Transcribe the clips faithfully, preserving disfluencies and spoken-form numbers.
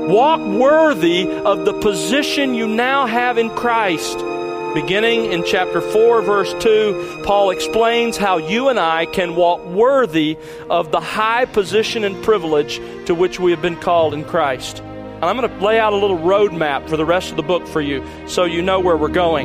Walk worthy of the position you now have in Christ. Beginning in chapter four, verse two, Paul explains how you and I can walk worthy of the high position and privilege to which we have been called in Christ. And I'm going to lay out a little roadmap for the rest of the book for you so you know where we're going.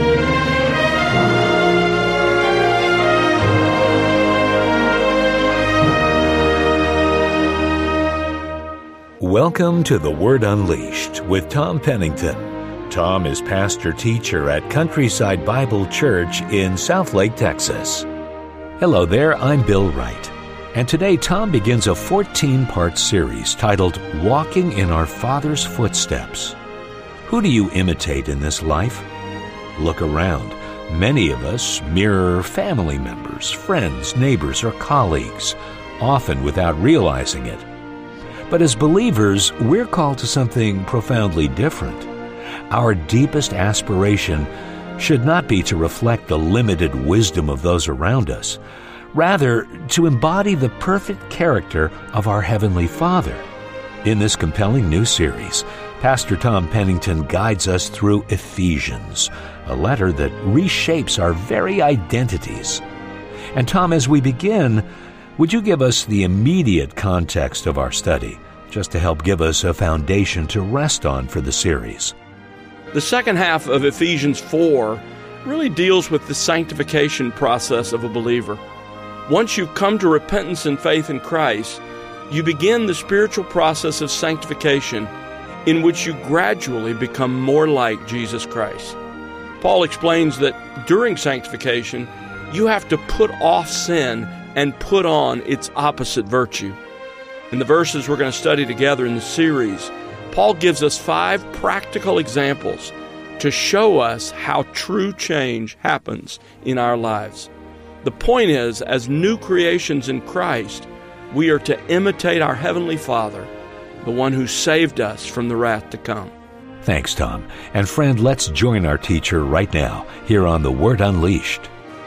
Welcome to The Word Unleashed with Tom Pennington. Tom is pastor-teacher at Countryside Bible Church in Southlake, Texas. Hello there, I'm Bill Wright. And today Tom begins a fourteen-part series titled Walking in Our Father's Footsteps. Who do you imitate in this life? Look around. Many of us mirror family members, friends, neighbors, or colleagues, often without realizing it. But as believers, we're called to something profoundly different. Our deepest aspiration should not be to reflect the limited wisdom of those around us, rather to embody the perfect character of our Heavenly Father. In this compelling new series, Pastor Tom Pennington guides us through Ephesians, a letter that reshapes our very identities. And Tom, as we begin, would you give us the immediate context of our study, just to help give us a foundation to rest on for the series? The second half of Ephesians four really deals with the sanctification process of a believer. Once you've come to repentance and faith in Christ, you begin the spiritual process of sanctification in which you gradually become more like Jesus Christ. Paul explains that during sanctification, you have to put off sin and put on its opposite virtue. In the verses we're going to study together in the series, Paul gives us five practical examples to show us how true change happens in our lives. The point is, as new creations in Christ, we are to imitate our Heavenly Father, the one who saved us from the wrath to come. Thanks, Tom. And friend, let's join our teacher right now here on The Word Unleashed.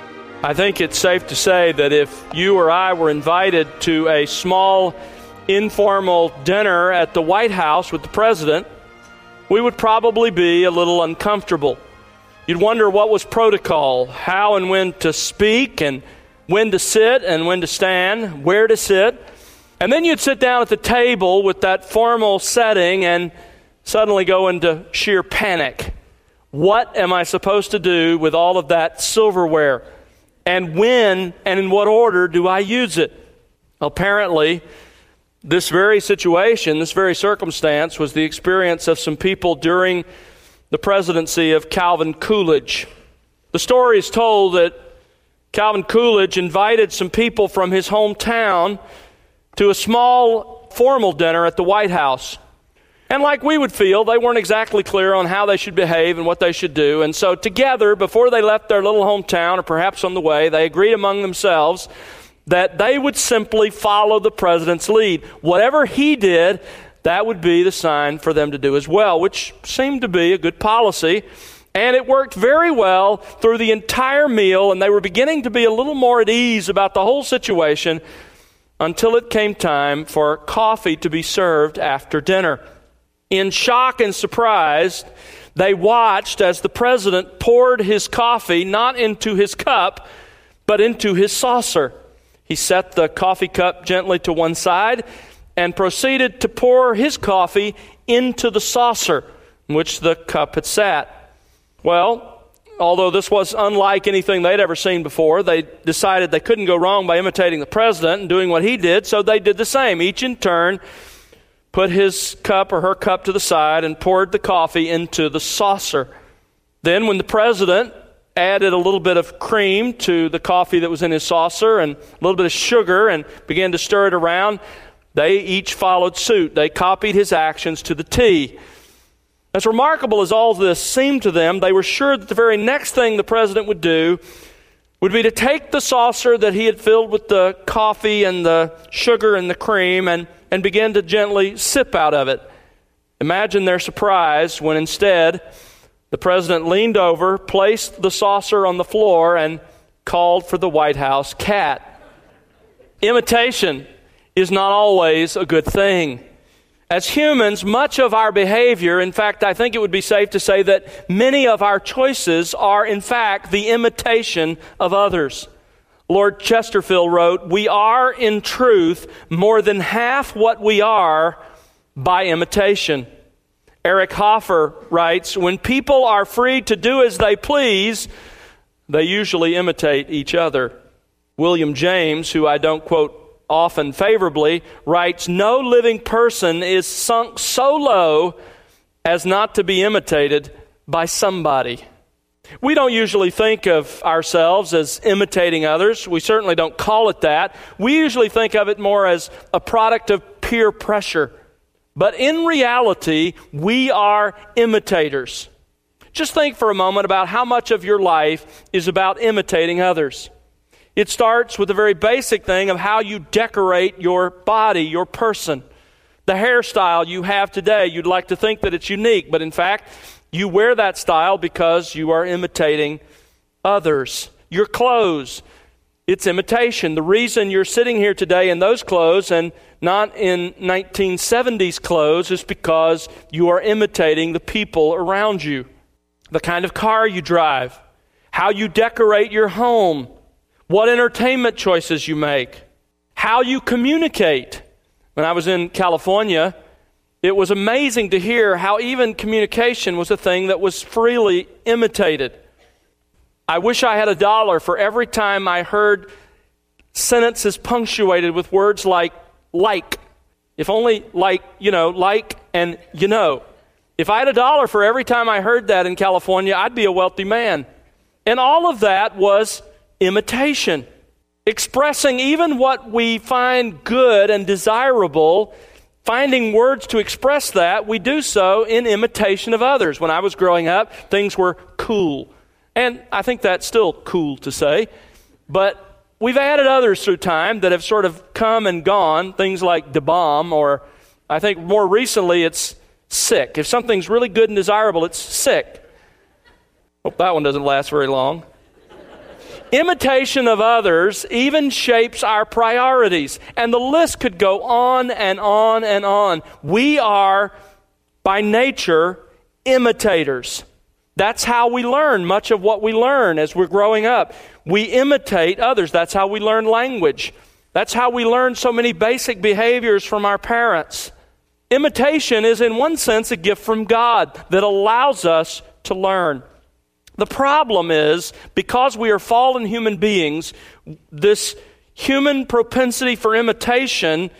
I think it's safe to say that if you or I were invited to a small, informal dinner at the White House with the President, we would probably be a little uncomfortable. You'd wonder what was protocol, how and when to speak, and when to sit and when to stand, where to sit. And then you'd sit down at the table with that formal setting and suddenly go into sheer panic. What am I supposed to do with all of that silverware? And when and in what order do I use it? Apparently, this very situation, this very circumstance was the experience of some people during the presidency of Calvin Coolidge. The story is told that Calvin Coolidge invited some people from his hometown to a small formal dinner at the White House. And like we would feel, they weren't exactly clear on how they should behave and what they should do. And so together, before they left their little hometown, or perhaps on the way, they agreed among themselves that they would simply follow the president's lead. Whatever he did, that would be the sign for them to do as well, which seemed to be a good policy. And it worked very well through the entire meal, and they were beginning to be a little more at ease about the whole situation until it came time for coffee to be served after dinner. In shock and surprise, they watched as the president poured his coffee not into his cup, but into his saucer. He set the coffee cup gently to one side and proceeded to pour his coffee into the saucer in which the cup had sat. Well, although this was unlike anything they'd ever seen before, they decided they couldn't go wrong by imitating the president and doing what he did, so they did the same. Each in turn put his cup or her cup to the side and poured the coffee into the saucer. Then when the president added a little bit of cream to the coffee that was in his saucer and a little bit of sugar and began to stir it around, they each followed suit. They copied his actions to the T. As remarkable as all this seemed to them, they were sure that the very next thing the president would do would be to take the saucer that he had filled with the coffee and the sugar and the cream and, and begin to gently sip out of it. Imagine their surprise when instead the president leaned over, placed the saucer on the floor, and called for the White House cat. Imitation is not always a good thing. As humans, much of our behavior, in fact, I think it would be safe to say that many of our choices are, in fact, the imitation of others. Lord Chesterfield wrote, "We are, in truth, more than half what we are by imitation." Eric Hoffer writes, "When people are free to do as they please, they usually imitate each other." William James, who I don't quote often favorably, writes, "No living person is sunk so low as not to be imitated by somebody." We don't usually think of ourselves as imitating others. We certainly don't call it that. We usually think of it more as a product of peer pressure. But in reality, we are imitators. Just think for a moment about how much of your life is about imitating others. It starts with the very basic thing of how you decorate your body, your person. The hairstyle you have today, you'd like to think that it's unique, but in fact, you wear that style because you are imitating others. Your clothes, it's imitation. The reason you're sitting here today in those clothes and not in nineteen seventies clothes is because you are imitating the people around you. The kind of car you drive, how you decorate your home, what entertainment choices you make, how you communicate. When I was in California, it was amazing to hear how even communication was a thing that was freely imitated. I wish I had a dollar for every time I heard sentences punctuated with words like like. If only like, you know, like and you know. If I had a dollar for every time I heard that in California, I'd be a wealthy man. And all of that was imitation. Expressing even what we find good and desirable, finding words to express that, we do so in imitation of others. When I was growing up, things were cool. And I think that's still cool to say. But we've added others through time that have sort of come and gone, things like da bomb, or I think more recently it's sick. If something's really good and desirable, it's sick. Hope that one doesn't last very long. Imitation of others even shapes our priorities. And the list could go on and on and on. We are, by nature, imitators. That's how we learn much of what we learn as we're growing up. We imitate others. That's how we learn language. That's how we learn so many basic behaviors from our parents. Imitation is, in one sense, a gift from God that allows us to learn. The problem is, because we are fallen human beings, this human propensity for imitation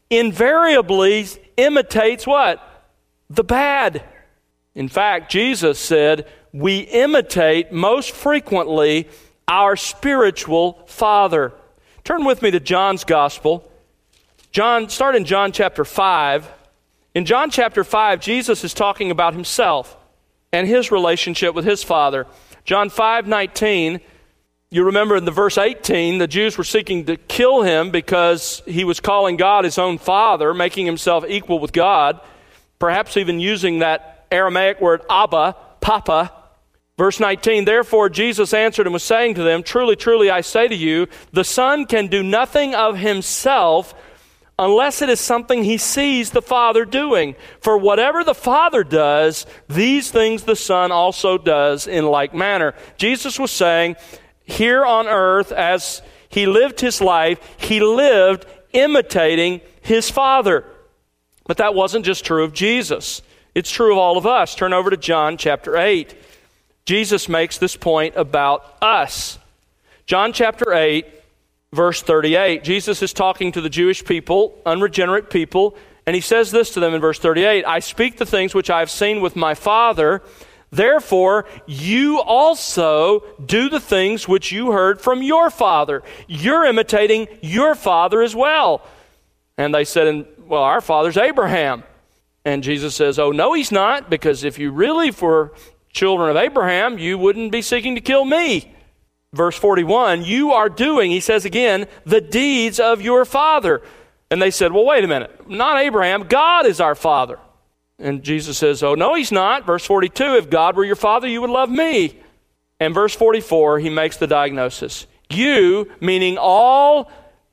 invariably imitates what? The bad. In fact, Jesus said, we imitate most frequently our spiritual father. Turn with me to John's Gospel. John, start in John chapter five. In John chapter five, Jesus is talking about himself and his relationship with his Father. John five nineteen, you remember in the verse eighteen, the Jews were seeking to kill him because he was calling God his own Father, making himself equal with God, perhaps even using that Aramaic word Abba, Papa. Verse nineteen, therefore Jesus answered and was saying to them, truly, truly, I say to you, the Son can do nothing of himself unless it is something he sees the Father doing. For whatever the Father does, these things the Son also does in like manner. Jesus was saying, here on earth, as he lived his life, he lived imitating his Father. But that wasn't just true of Jesus. It's true of all of us. Turn over to John chapter eight. Jesus makes this point about us. John chapter eight, verse thirty-eight. Jesus is talking to the Jewish people, unregenerate people, and he says this to them in verse thirty-eight, I speak the things which I have seen with my Father, therefore you also do the things which you heard from your father. You're imitating your father as well. And they said, well, our father's Abraham. And Jesus says, oh, no, he's not, because if you really were children of Abraham, you wouldn't be seeking to kill me. Verse forty-one, you are doing, he says again, the deeds of your father. And they said, well, wait a minute, not Abraham, God is our father. And Jesus says, oh, no, he's not. Verse forty-two, if God were your father, you would love me. And verse forty-four, he makes the diagnosis. You, meaning all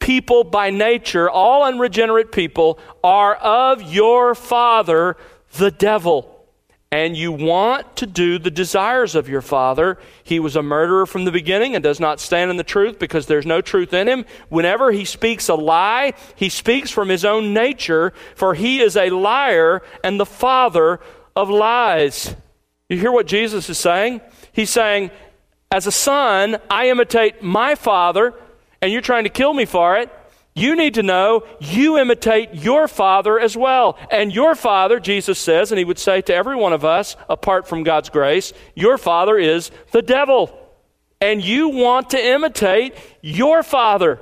people by nature, all unregenerate people, are of your father, the devil. And you want to do the desires of your father. He was a murderer from the beginning and does not stand in the truth because there's no truth in him. Whenever he speaks a lie, he speaks from his own nature, for he is a liar and the father of lies. You hear what Jesus is saying? He's saying, as a son, I imitate my father, and you're trying to kill me for it. You need to know you imitate your father as well. And your father, Jesus says, and he would say to every one of us, apart from God's grace, your father is the devil. And you want to imitate your father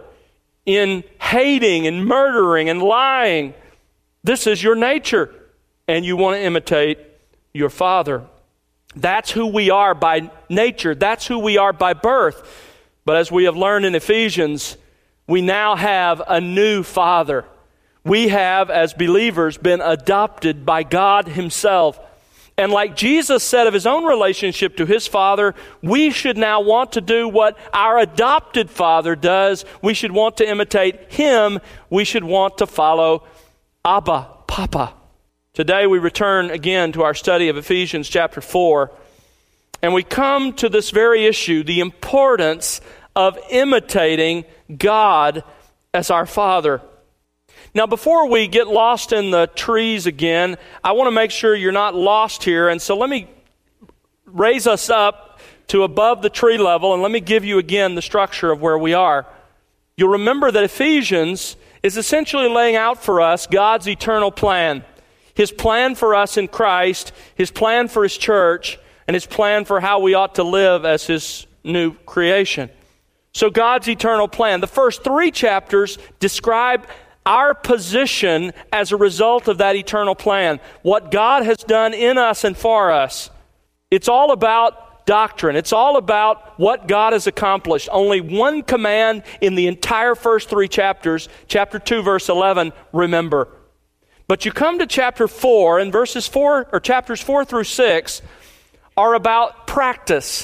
in hating and murdering and lying. This is your nature. And you want to imitate your father. That's who we are by nature. That's who we are by birth. But as we have learned in Ephesians, we now have a new Father. We have, as believers, been adopted by God Himself. And like Jesus said of His own relationship to His Father, we should now want to do what our adopted Father does. We should want to imitate Him. We should want to follow Abba, Papa. Today we return again to our study of Ephesians chapter four. And we come to this very issue, the importance of imitating God as our Father. Now, before we get lost in the trees again, I want to make sure you're not lost here. And so let me raise us up to above the tree level, and let me give you again the structure of where we are. You'll remember that Ephesians is essentially laying out for us God's eternal plan. His plan for us in Christ, His plan for His church, and His plan for how we ought to live as His new creation. So God's eternal plan. The first three chapters describe our position as a result of that eternal plan. What God has done in us and for us. It's all about doctrine. It's all about what God has accomplished. Only one command in the entire first three chapters, chapter two, verse eleven, remember. But you come to chapter four, and verses four, or chapters four through six, are about practice.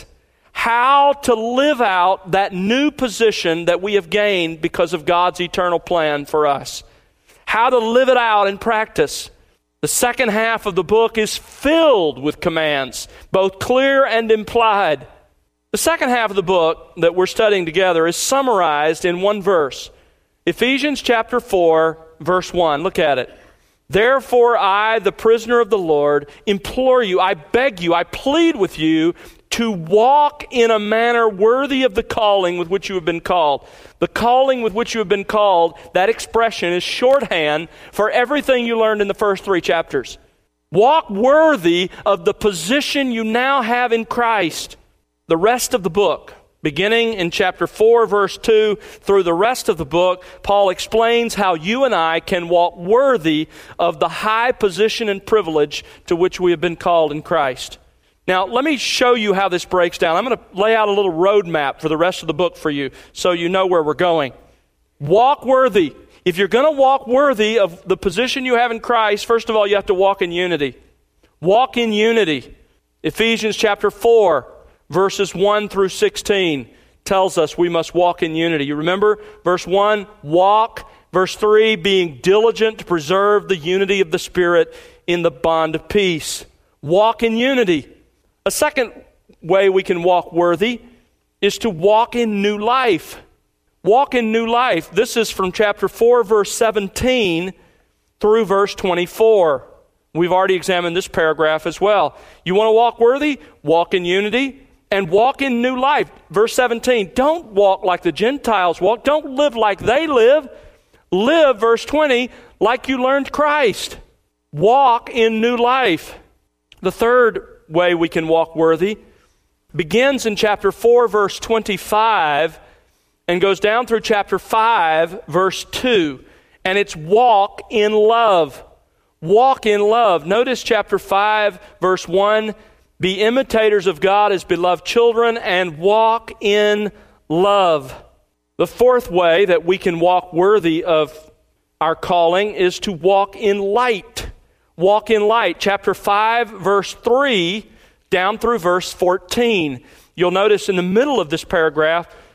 How to live out that new position that we have gained because of God's eternal plan for us. How to live it out in practice. The second half of the book is filled with commands, both clear and implied. The second half of the book that we're studying together is summarized in one verse. Ephesians chapter four, verse one. Look at it. Therefore I, the prisoner of the Lord, implore you, I beg you, I plead with you, to walk in a manner worthy of the calling with which you have been called. The calling with which you have been called, that expression is shorthand for everything you learned in the first three chapters. Walk worthy of the position you now have in Christ. The rest of the book, beginning in chapter four, verse two, through the rest of the book, Paul explains how you and I can walk worthy of the high position and privilege to which we have been called in Christ. Now, let me show you how this breaks down. I'm going to lay out a little roadmap for the rest of the book for you so you know where we're going. Walk worthy. If you're going to walk worthy of the position you have in Christ, first of all, you have to walk in unity. Walk in unity. Ephesians chapter four, verses one through sixteen tells us we must walk in unity. You remember verse one, walk. Verse three, being diligent to preserve the unity of the Spirit in the bond of peace. Walk in unity. A second way we can walk worthy is to walk in new life. Walk in new life. This is from chapter four, verse seventeen through verse twenty-four. We've already examined this paragraph as well. You want to walk worthy? Walk in unity and walk in new life. Verse seventeen, don't walk like the Gentiles walk. Don't live like they live. Live, verse twenty, like you learned Christ. Walk in new life. The third way we can walk worthy begins in chapter four, verse twenty-five, and goes down through chapter five, verse two. And it's walk in love. Walk in love. Notice chapter five, verse one, be imitators of God as beloved children and walk in love. The fourth way that we can walk worthy of our calling is to walk in light. Walk in light. Chapter five, verse three, down through verse fourteen. You'll notice in the middle of this paragraph,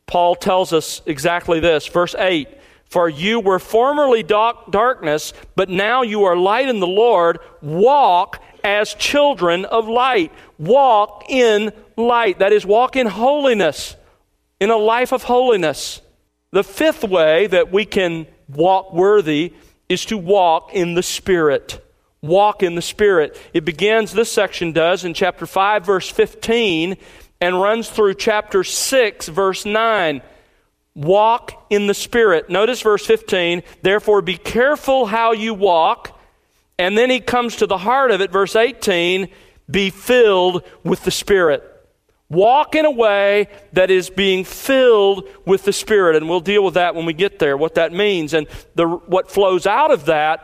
Paul tells us exactly this. Verse eight, "For you were formerly dark, darkness, but now you are light in the Lord. Walk as children of light." Walk in light. That is, walk in holiness, in a life of holiness. The fifth way that we can walk worthy is to walk in the Spirit. Walk in the Spirit. It begins, this section does, in chapter five, verse fifteen, and runs through chapter six, verse nine. Walk in the Spirit. Notice verse fifteen, "Therefore be careful how you walk." And then he comes to the heart of it, verse eighteen, "Be filled with the Spirit." Walk in a way that is being filled with the Spirit. And we'll deal with that when we get there, what that means. And the, what flows out of that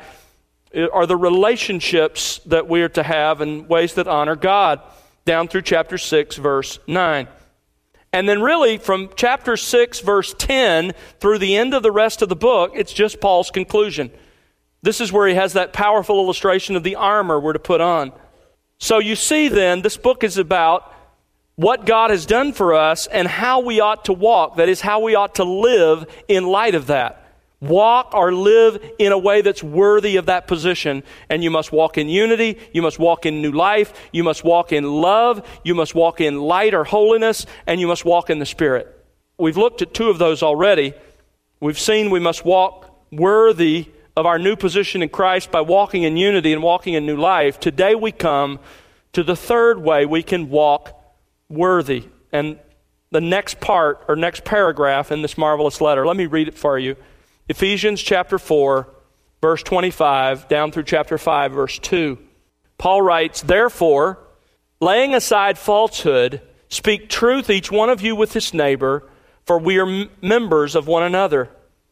are the relationships that we are to have in ways that honor God, down through chapter six, verse nine. And then really from chapter six, verse ten, through the end of the rest of the book, it's just Paul's conclusion. This is where he has that powerful illustration of the armor we're to put on. So you see then, this book is about what God has done for us and how we ought to walk. That is, how we ought to live in light of that. Walk or live in a way that's worthy of that position. And you must walk in unity. You must walk in new life. You must walk in love. You must walk in light or holiness. And you must walk in the Spirit. We've looked at two of those already. We've seen we must walk worthy of our new position in Christ by walking in unity and walking in new life. Today we come to the third way we can walk worthy. And the next part or next paragraph in this marvelous letter, let me read it for you. Ephesians chapter four, verse twenty-five, down through chapter five, verse two. Paul writes, "Therefore, laying aside falsehood, speak truth each one of you with his neighbor, for we are m- members of one another.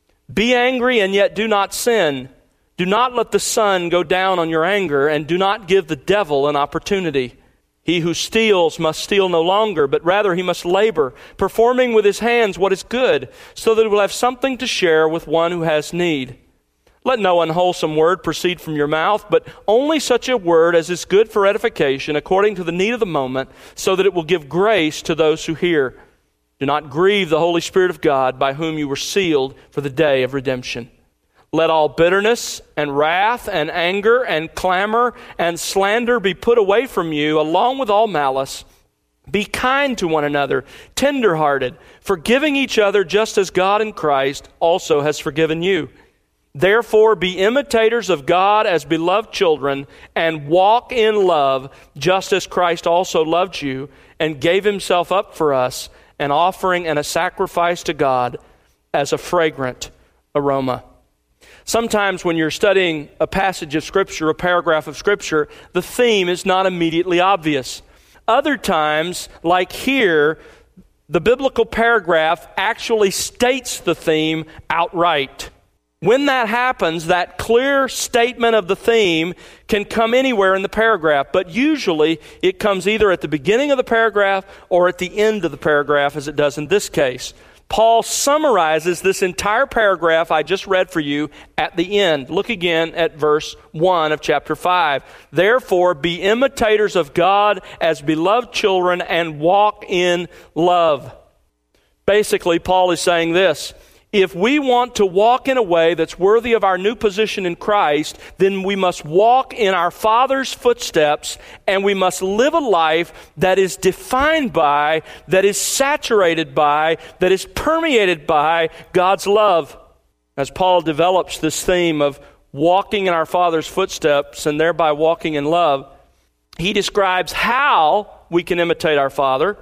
Be angry and yet do not sin. Do not let the sun go down on your anger, and do not give the devil an opportunity. He who steals must steal no longer, but rather he must labor, performing with his hands what is good, so that he will have something to share with one who has need. Let no unwholesome word proceed from your mouth, but only such a word as is good for edification, according to the need of the moment, so that it will give grace to those who hear. Do not grieve the Holy Spirit of God, by whom you were sealed for the day of redemption. Let all bitterness and wrath and anger and clamor and slander be put away from you, along with all malice. Be kind to one another, tender-hearted, forgiving each other just as God in Christ also has forgiven you. Therefore be imitators of God as beloved children, and walk in love, just as Christ also loved you and gave himself up for us, an offering and a sacrifice to God as a fragrant aroma." Sometimes when you're studying a passage of Scripture, a paragraph of Scripture, the theme is not immediately obvious. Other times, like here, the biblical paragraph actually states the theme outright. When that happens, that clear statement of the theme can come anywhere in the paragraph, but usually it comes either at the beginning of the paragraph or at the end of the paragraph, as it does in this case. Paul summarizes this entire paragraph I just read for you at the end. Look again at verse one of chapter five. "Therefore be imitators of God as beloved children, and walk in love." Basically, Paul is saying this: if we want to walk in a way that's worthy of our new position in Christ, then we must walk in our Father's footsteps, and we must live a life that is defined by, that is saturated by, that is permeated by God's love. As Paul develops this theme of walking in our Father's footsteps and thereby walking in love, he describes how we can imitate our Father.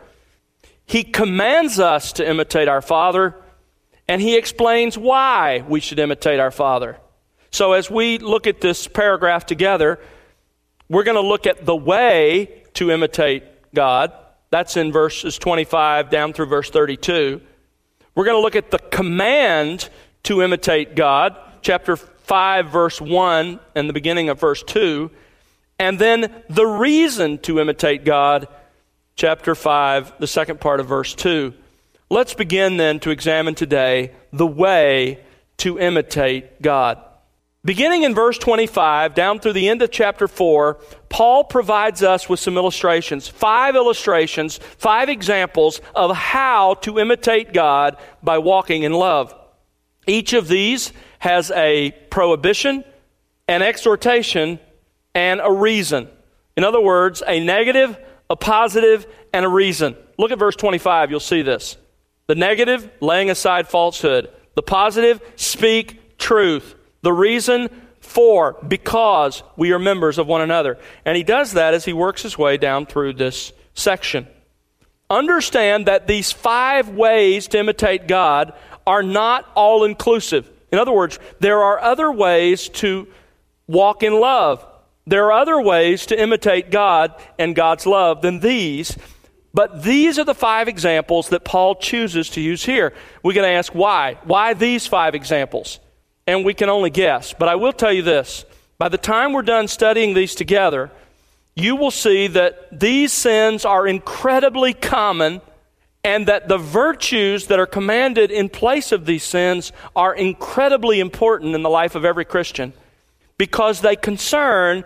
He commands us to imitate our Father, and he explains why we should imitate our Father. So as we look at this paragraph together, we're going to look at the way to imitate God. That's in verses twenty-five down through verse thirty-two. We're going to look at the command to imitate God, chapter five, verse one, and the beginning of verse two. And then the reason to imitate God, chapter five, the second part of verse two. Let's begin then to examine today the way to imitate God. Beginning in verse twenty-five, down through the end of chapter four, Paul provides us with some illustrations, five illustrations, five examples of how to imitate God by walking in love. Each of these has a prohibition, an exhortation, and a reason. In other words, a negative, a positive, and a reason. Look at verse twenty-five, you'll see this. The negative, laying aside falsehood. The positive, speak truth. The reason, for, because we are members of one another. And he does that as he works his way down through this section. Understand that these five ways to imitate God are not all-inclusive. In other words, there are other ways to walk in love. There are other ways to imitate God and God's love than these, but these are the five examples that Paul chooses to use here. We're going to ask why. Why these five examples? And we can only guess. But I will tell you this. By the time we're done studying these together, you will see that these sins are incredibly common and that the virtues that are commanded in place of these sins are incredibly important in the life of every Christian because they concern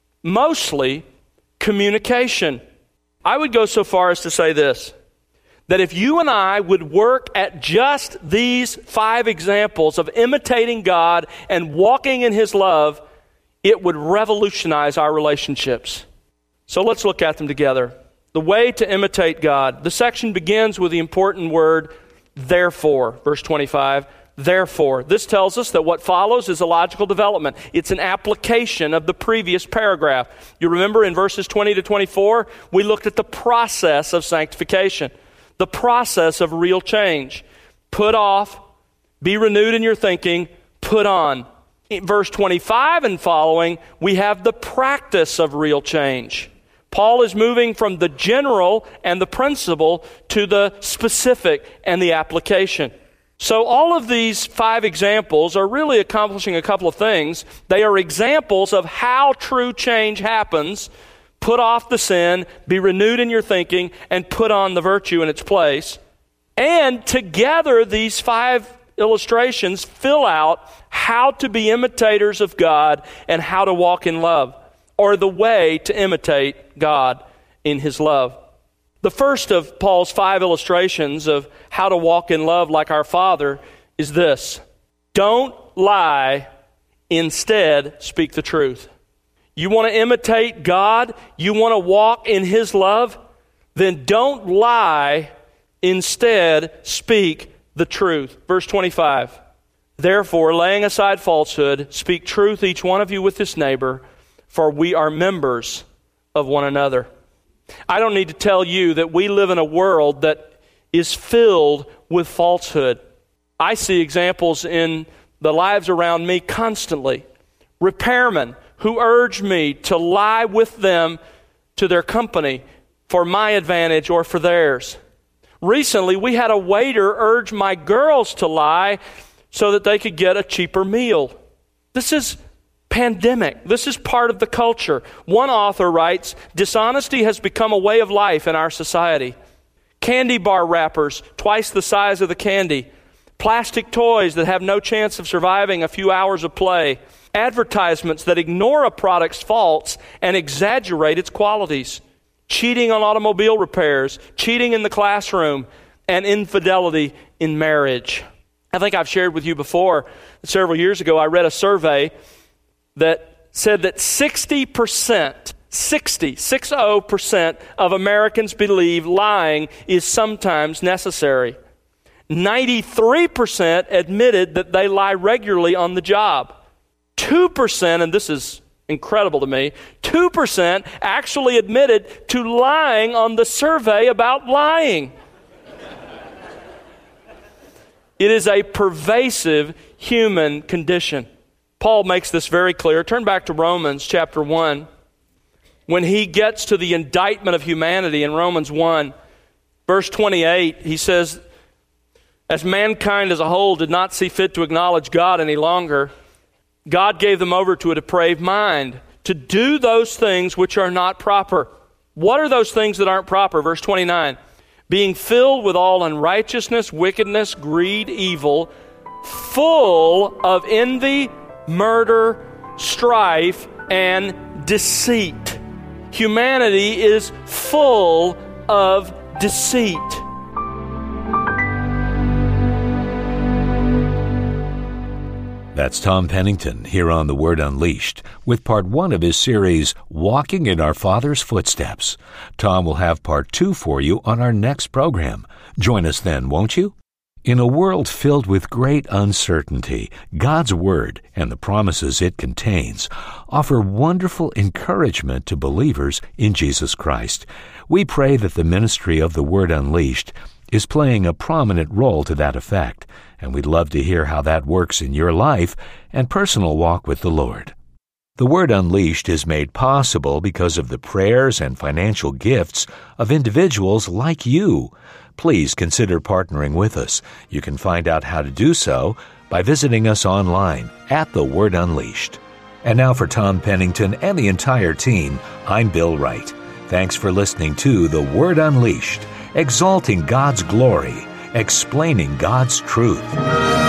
mostly communication. I would go so far as to say this, that if you and I would work at just these five examples of imitating God and walking in His love, it would revolutionize our relationships. So let's look at them together. The way to imitate God. The section begins with the important word, therefore, verse twenty-five. Therefore. This tells us that what follows is a logical development. It's an application of the previous paragraph. You remember in verses twenty to twenty-four, we looked at the process of sanctification. The process of real change. Put off, be renewed in your thinking, put on. In verse twenty-five and following, we have the practice of real change. Paul is moving from the general and the principle to the specific and the application. So all of these five examples are really accomplishing a couple of things. They are examples of how true change happens. Put off the sin, be renewed in your thinking, and put on the virtue in its place. And together, these five illustrations fill out how to be imitators of God and how to walk in love, or the way to imitate God in His love. The first of Paul's five illustrations of how to walk in love like our Father is this. Don't lie, instead speak the truth. You want to imitate God? You want to walk in His love? Then don't lie, instead speak the truth. Verse twenty-five. Therefore, laying aside falsehood, speak truth each one of you with his neighbor, for we are members of one another. I don't need to tell you that we live in a world that is filled with falsehood. I see examples in the lives around me constantly. Repairmen who urge me to lie with them to their company for my advantage or for theirs. Recently, we had a waiter urge my girls to lie so that they could get a cheaper meal. This is pandemic. This is part of the culture. One author writes, dishonesty has become a way of life in our society. Candy bar wrappers, twice the size of the candy. Plastic toys that have no chance of surviving a few hours of play. Advertisements that ignore a product's faults and exaggerate its qualities. Cheating on automobile repairs. Cheating in the classroom. And infidelity in marriage. I think I've shared with you before, several years ago, I read a survey that said that sixty percent, sixty, sixty percent of Americans believe lying is sometimes necessary. ninety-three percent admitted that they lie regularly on the job. two percent, and this is incredible to me, two percent actually admitted to lying on the survey about lying. It is a pervasive human condition. Paul makes this very clear. Turn back to Romans chapter one. When he gets to the indictment of humanity in Romans one, verse twenty-eight, he says, as mankind as a whole did not see fit to acknowledge God any longer, God gave them over to a depraved mind to do those things which are not proper. What are those things that aren't proper? Verse twenty-nine, being filled with all unrighteousness, wickedness, greed, evil, full of envy murder, strife, and deceit. Humanity is full of deceit. That's Tom Pennington here on The Word Unleashed with part one of his series, Walking in Our Father's Footsteps. Tom will have part two for you on our next program. Join us then, won't you? In a world filled with great uncertainty, God's Word and the promises it contains offer wonderful encouragement to believers in Jesus Christ. We pray that the ministry of The Word Unleashed is playing a prominent role to that effect, and we'd love to hear how that works in your life and personal walk with the Lord. The Word Unleashed is made possible because of the prayers and financial gifts of individuals like you. Please consider partnering with us. You can find out how to do so by visiting us online at The Word Unleashed. And now for Tom Pennington and the entire team, I'm Bill Wright. Thanks for listening to The Word Unleashed, exalting God's glory, explaining God's truth.